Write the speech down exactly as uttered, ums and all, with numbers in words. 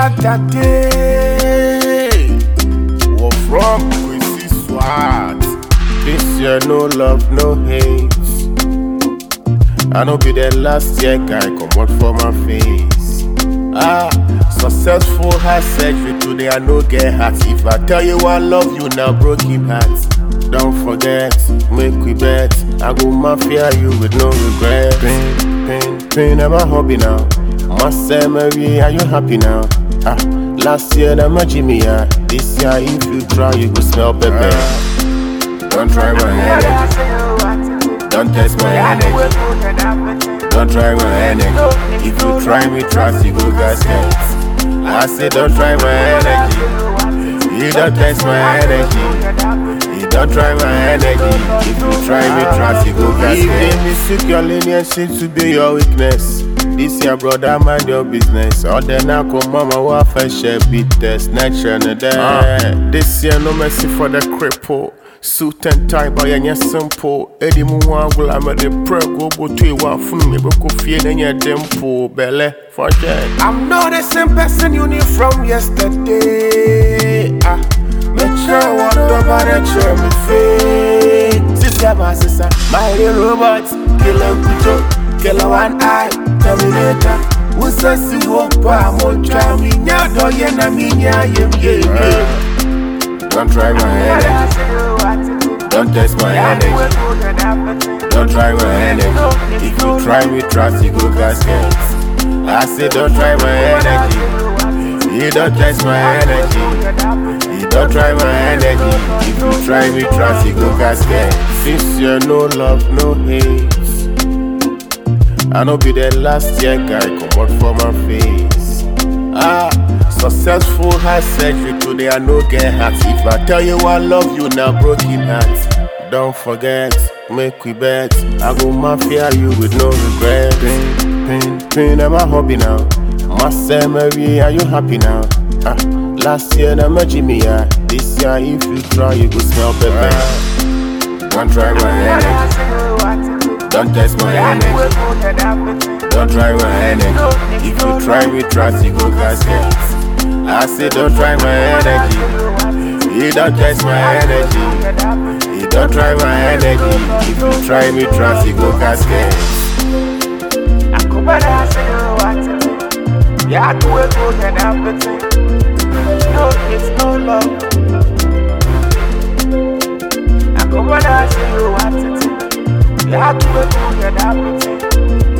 back that day. We're from Quincy Swat. This year no love, no hate. I know be the last year guy come out for my face. Ah, successful heart surgery today I no get heart. If I tell you I love you now, broken heart. Don't forget, make we bet. I go mafia you with no regret. Pain, pain, pain, I'm a hobby now. Must say, Mary, are you happy now? Ah, last year, I'm a Jimmy, yeah. This year, if you try, you go smell pepper. Uh, don't try my energy. Don't test my energy. Don't try my energy. If you try me, trust you go gasket. I say, don't try my energy. You don't test my energy. You don't try my energy. If you try me, trust you go gasket. If they mistake your leniency to be your weakness. This year, brother, mind your business. All the now come mama, what I share beat test. Next year, no day. Uh, this year, no mercy for the cripple. Suit and tie by any simple. Eddie Muangula, I'm at the prego, but to one from me, but could feel in your dimple. Belle, for that. I'm not the same person you knew from yesterday. Ah, make sure what about the chair me face. Sister, my sister, my little robot, kill a kuto, kill a one eye. Terminator, who says you walk by more charming? Yado yena minya yem ye. Don't try my energy. Don't test my energy. Don't try my energy. If you try me, trust you go gasket. I say don't try my energy. You don't test my energy. You don't try my energy. If you try me, trust you go gasket. Since you're no love, no hate. I know be the last year guy come out for my face. Ah, successful heart surgery today I no get heart. If I tell you I love you now, broken heart. Don't forget, make we bet. I go mafia you with no regret. Pain, pain, pain, I'm a hobby now. Must say, Mary, are you happy now? Ah, last year I'm a Jimmy, yeah. This year if you try, you go smell pepper. Ah, don't try my energy. Don't test my energy. Don't try my energy. If you try me, trust you go gasket. I say don't try my energy. You don't test my energy. You don't try my energy. If you try me, trust you go gasket. Yeah, I do it good and everything. No, it's no love. I come and I say you want it. You have to wait for your everything.